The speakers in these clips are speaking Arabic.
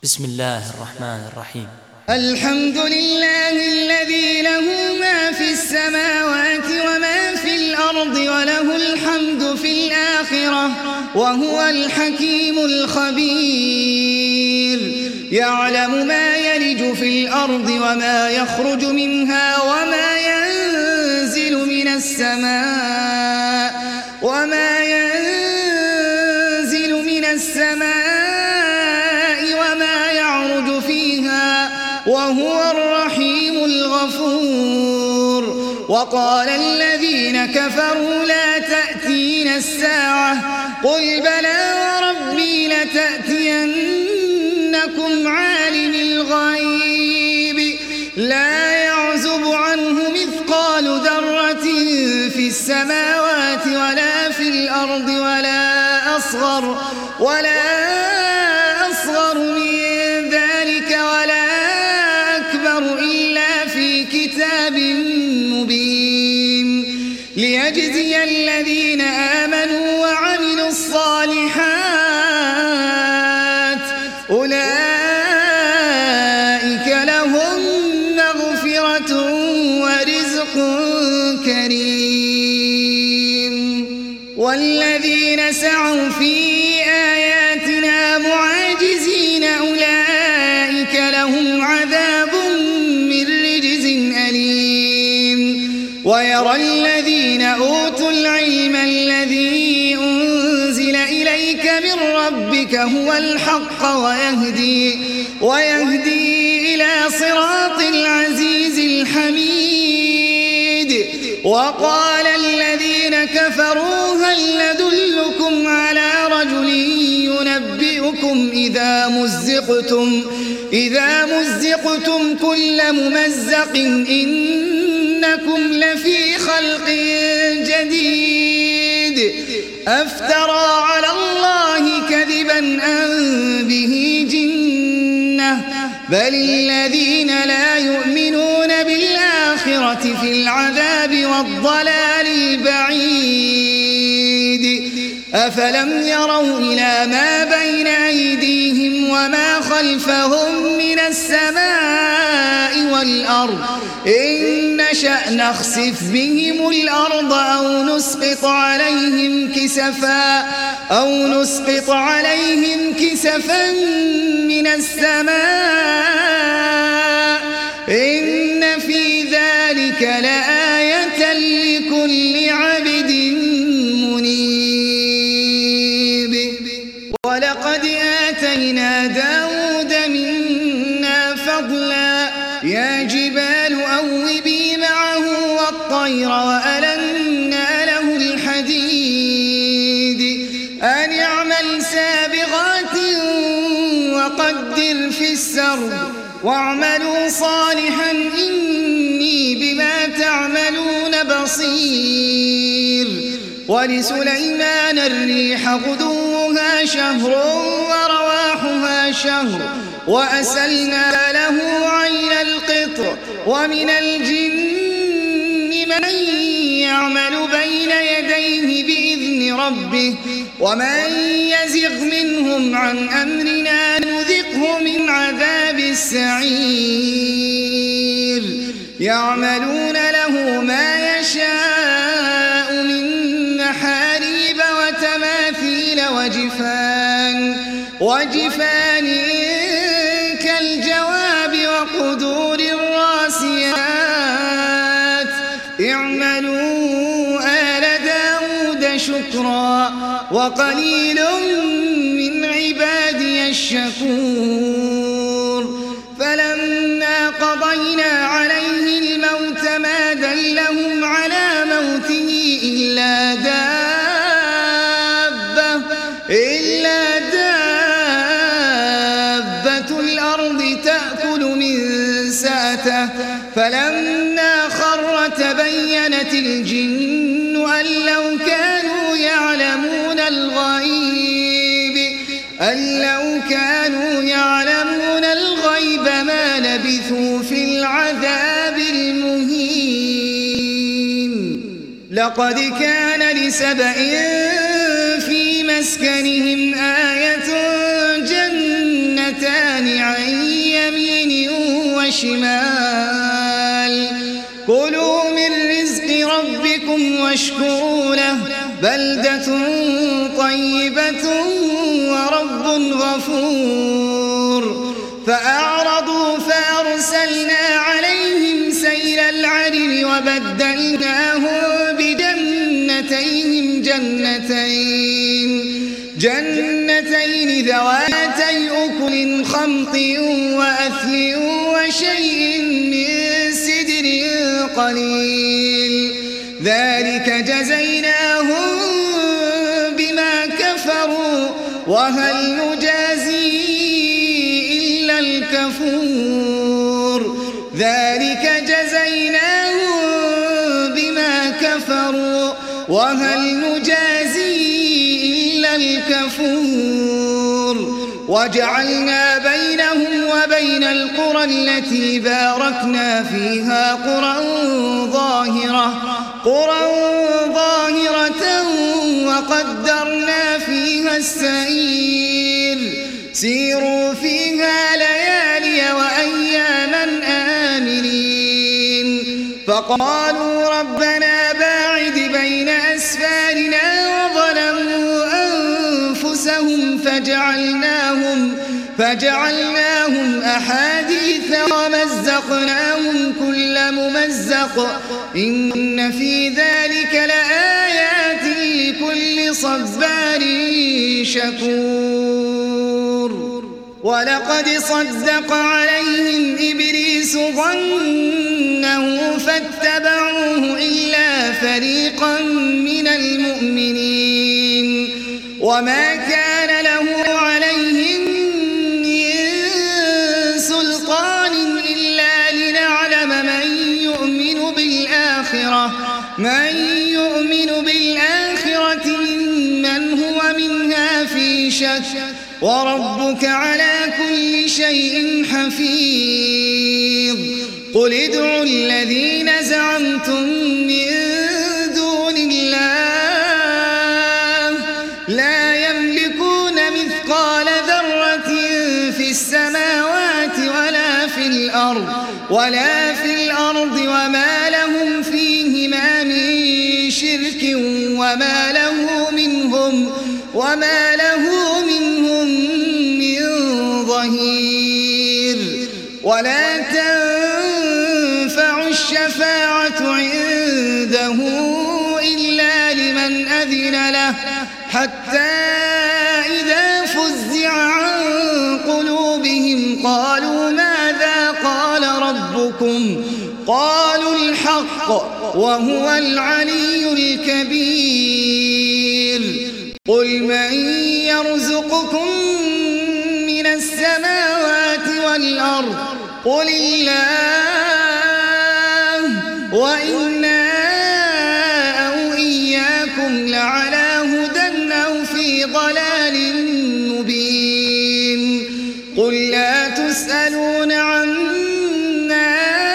بسم الله الرحمن الرحيم. الحمد لله الذي له ما في السماوات وما في الأرض وله الحمد في الآخرة وهو الحكيم الخبير. يعلم ما يلج في الأرض وما يخرج منها وما ينزل من السماء وما يعرج فيها وهو الرحيم الغفور. وقال الذين كفروا لا تأتينا الساعة قل بلى وربي لتأتينكم عالم الغيب لا يعزب عنه مثقال ذرة في السماوات ولا في الأرض ولا أصغر من ذلك ولا أكبر إلا في كتاب مبين ليجزي الذين آمنوا وعملوا الصالحات أولئك لهم مغفرة ورزق كريم. والذين سعوا في آياتنا معاجزين أولئك لهم عذاب من رجز أليم. ويرى الذين أوتوا العلم الذي أنزل إليك من ربك هو الحق ويهدي إلى صراط العزيز الحميد. وقال الذين كفروا هل ندلكم على رجل ينبئكم إذا مزقتم كل ممزق إنكم لفي خلق جديد أفترى على الله كذبا أم به جنة بل الذين لا يؤمنون بالآخرة في العذاب والضلال البعيد. أفلم يروا إلى ما بين أيديهم وما خلفهم من السماء والأرض إن نشأ نخسف بهم الأرض أو نسقط عليهم كسفا من السماء إن في ذلك لآية لكل عبد منيب. ولقد آتينا داود منا فضلا يا جبال أوبي معه والطير وألنا له الحديد أن اعمل سابغات وقدر في السرد واعملوا صالحا إني بما تعملون بصير. ولسليمان الريح غدوها شهر ورواحها شهر وأسلنا له عين القطر. ومن الجن من يعمل بين يديه بإذن ربه ومن يزغ منهم عن أمرنا نذقه من عذاب السعير. يعملون له ما يشاء من محاريب وتماثيل وجفان كالجواب وقدور الراسيات اعملوا آل داود شكرا وقليل من عبادي الشكور. فلما قضينا عليه الموت ما دلهم على موته إلا دابة الأرض تأكل من سأته فلما خر تبينت الجن أن لو كانوا يعلمون الغيب ما لبثوا في العذاب المهين. لقد كان لسبإ في مسكنهم آية جنتان وشمال كلوا من رزق ربكم واشكروا له بلدة طيبة ورب غفور فأعرضوا فأرسلنا عليهم سيل العرم وبدلناهم بجنتين جنتين ذواتي أكل خمط وأثل وشيء من سدر قليل ذلك جزيناهم بما كفروا وهل نجازي إلا الكفور ذلك جزيناهم بما كفروا وهل نجازي إلا الكفور وجعلنا بينهم وبين القرى التي باركنا فيها قرى ظاهرة وقدرنا فيها السير سيروا فيها ليالي وأياما آمنين فقالوا ربنا باعد بين أسفارنا وظلموا أنفسهم فجعلناهم أحاديث ومزقناهم كل ممزق إن في ذلك لآيات لكل صبار شكور ولقد صدق عليهم إبليس ظنه فاتبعوه إلا فريقا من المؤمنين وما كان له عليهم من سلطان إلا لنعلم من يؤمن بالآخرة ممن هو منها في شك وربك على كل شيء حفيظ قل ادعوا الذين زعمتم من دون الله لا يملكون مثقال ذرة في السماوات ولا في الأرض وما لهم فيهما من شرك وما له منهم من ظهير ولا تنفع الشفاعة عنده إلا لمن أذن له حتى إذا فزع عن قلوبهم قالوا ماذا قال ربكم قالوا الحق وهو العلي الكبير قل من يرزقكم من السماوات والأرض قل الله وإنا أو إياكم لعلى هدى أو في ضلال مبين قل لا تسألون عما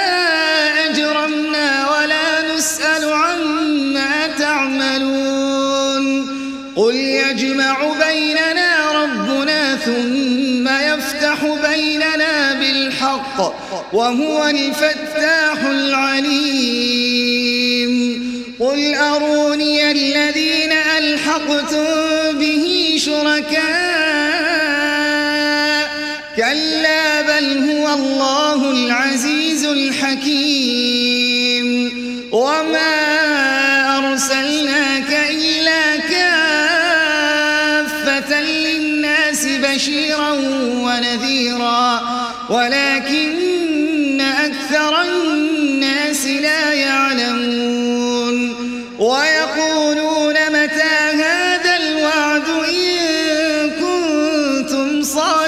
أجرمنا ولا نسأل عما تعملون قل يجمع بيننا ربنا ثم يفتح بيننا بالحق وهو الفتاح العليم قل أروني الذين ألحقتم به شركاء كلا بل هو الله العزيز الحكيم وما أرسلناك إلا كافة للناس بشيرا ونذيرا ولكن أكثر الناس لا يعلمون ويقولون متى هذا الوعد إن كنتم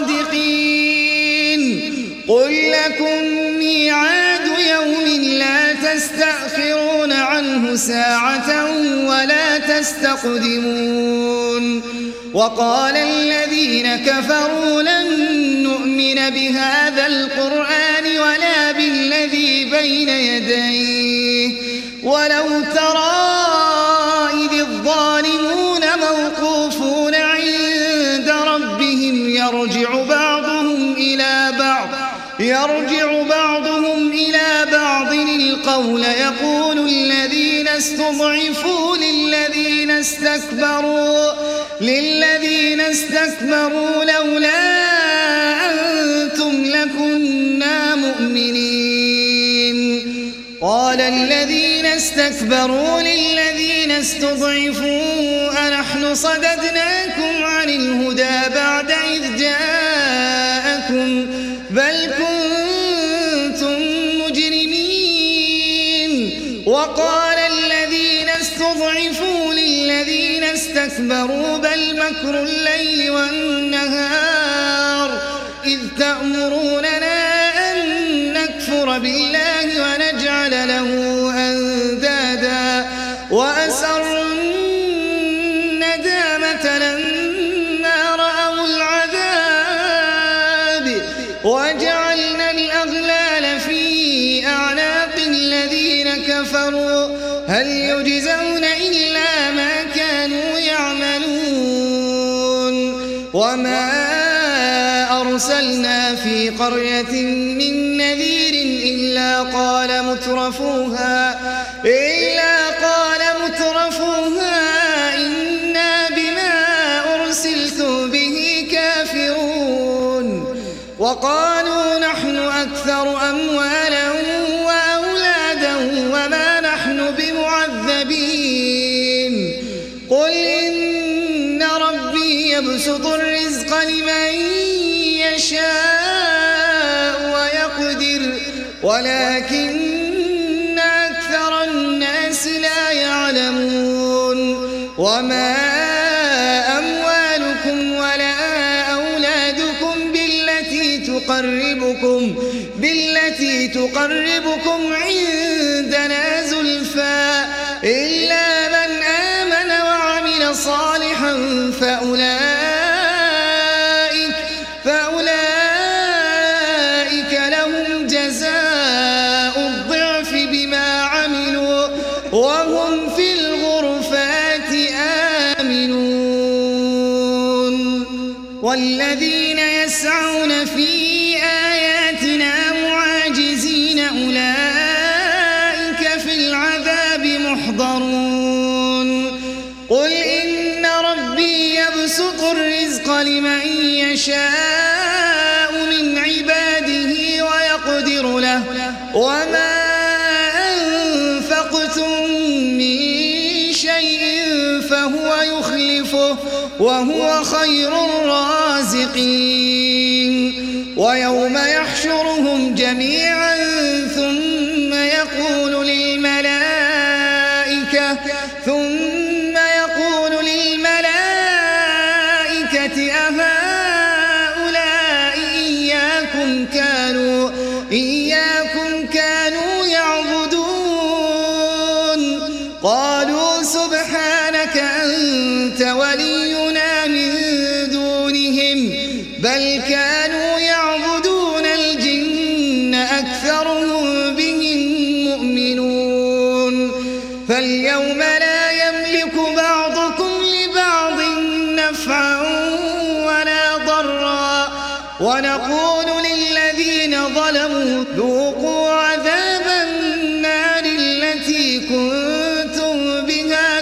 صادقين قل لكم ميعاد يوم لا تستأخرون عنه ساعة ولا تستقدمون وقال الذين كفروا لن نؤمن بهذا القرآن ولا بالذي بين يديه ولو ترى إذ الظالمون موقوفون عند ربهم يرجع بعضهم إلى بعض يرجع بعضهم إلى بعض القول يقول الذين استضعفوا للذين استكبروا لولا أنتم لكنا مؤمنين قال الذين استكبروا للذين استضعفوا أنحن صددناكم عن الهدى بعد إذ جاءكم بل كنتم مجرمين وقال الذين استضعفوا للذين استكبروا بل مكر الليل والنهار إذ تأمروننا أن نكفر بالله ونجعل له أندادا وأسروا الندامة لما رأوا العذاب وجعلنا الأغلال في أعناق الذين كفروا هل يجزون إلا ما كانوا يعملون وما أرسلنا في قرية من نذير إلا قال مترفوها إنا بما أرسلتم به كافرون وقالوا نحن أكثر أموالا وأولادا وما نحن بمعذبين قل إن ربي يبسط الرزق لمن يشاء ويقدر ولكن أكثر الناس لا يعلمون وما أموالكم ولا أولادكم بالتي تقربكم عندنا زلفى إلا من آمن وعمل صالحا فأولئك لهم جزاء الضعف بما عملوا وهم في الغرفات آمنون والذين يسعون في آياتنا معاجزين أولئك في العذاب محضرون قل إن ربي يبسط الرزق لمن يشاء من عباده ويقدر له وما أنفقتم من شيء فهو يخلفه وهو خير الرازقين ويوم يحشرهم جميعا ثم يقول للملائكة أهؤلاء إياكم كانوا يعبدون قالوا سبحانك أنت ولينا من دونهم بل كانوا يعبدون الجن أكثرهم بهم مؤمنون فاليوم لا يملك بعضكم لبعض نفعا ولا ضرا ونقول للذين ظلموا ذوقوا عذاب النار التي كنتم بها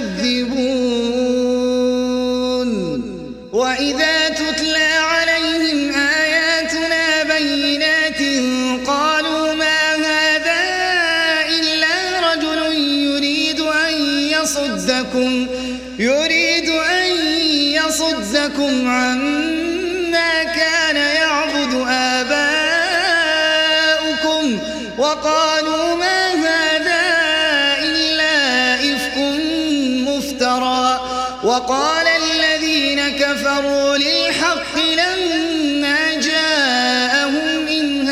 تكذبون وإذا تتلى عليهم آياتنا بينات قالوا ما هذا إلا رجل يريد أن يصدكم عما كان يعبد آباؤكم وقالوا ما هذا إلا إفك مفترى وقال الذين كفروا للحق لما جاءهم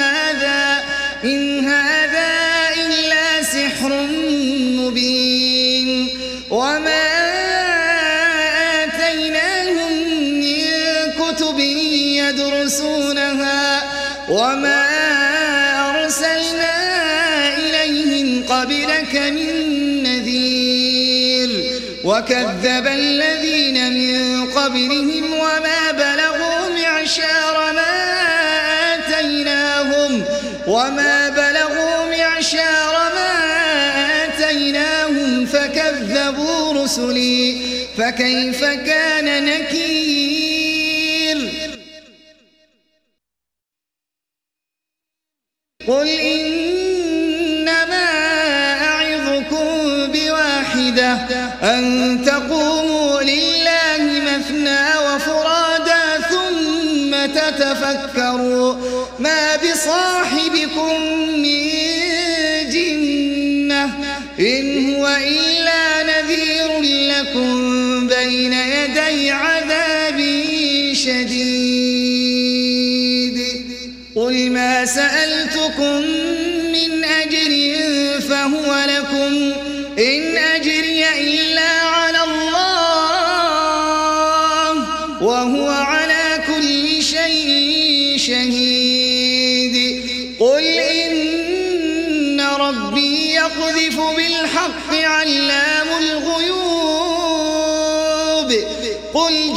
إن هذا إلا سحر مبين وما آتيناهم من كتب يدرسونها وما أرسلنا إليهم قبلك من نذير وكذب الذين من قبلهم وما بلغوا معشار ما آتيناهم وما بلغوا معشار ما آتيناهم فكذبوا رسلي فكيف كان نكير قل إنما أعظكم بواحدة أن تقوموا لله مثنى وفرادا ثم تتفكروا ما بصاحبكم من جنة إن هو إلا نذير لكم بين يدي عذاب شديد قل ما سألتكم من أجر فهو لكم إن أجري إلا على الله وهو على كل شيء شهيد قل إن ربي يقذف بالحق علام الغيوب قل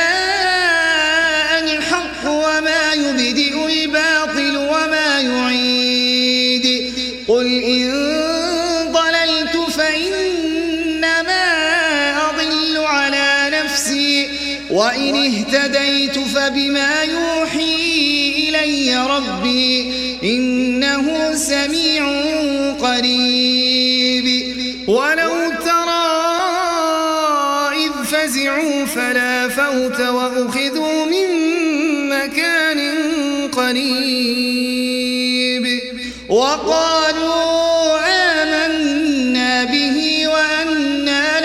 جاء الحق وما يبدئ الباطل وما يعيد قل إن ضللت فإنما أضل على نفسي وإن اهتديت فبما يوحي إلي ربي إنه سميع قريب ولو ترى إذ فزعوا فلا فوت وأخذوا من مكان قريب وقالوا آمنا به وأنى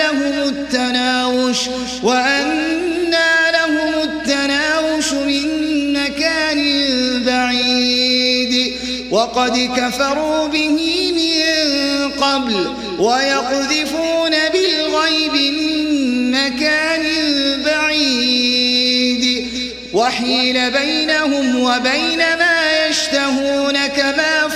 لهم التناوش من مكان بعيد وقد كفروا به من قبل ويقذفون بالغيب من مكان بعيد وحيل بينهم وبين ما يشتهون كما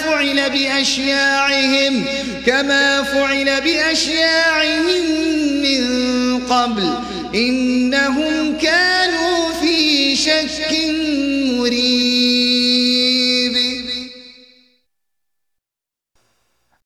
فعل بأشياعهم من قبل إنهم كانوا في شك مريب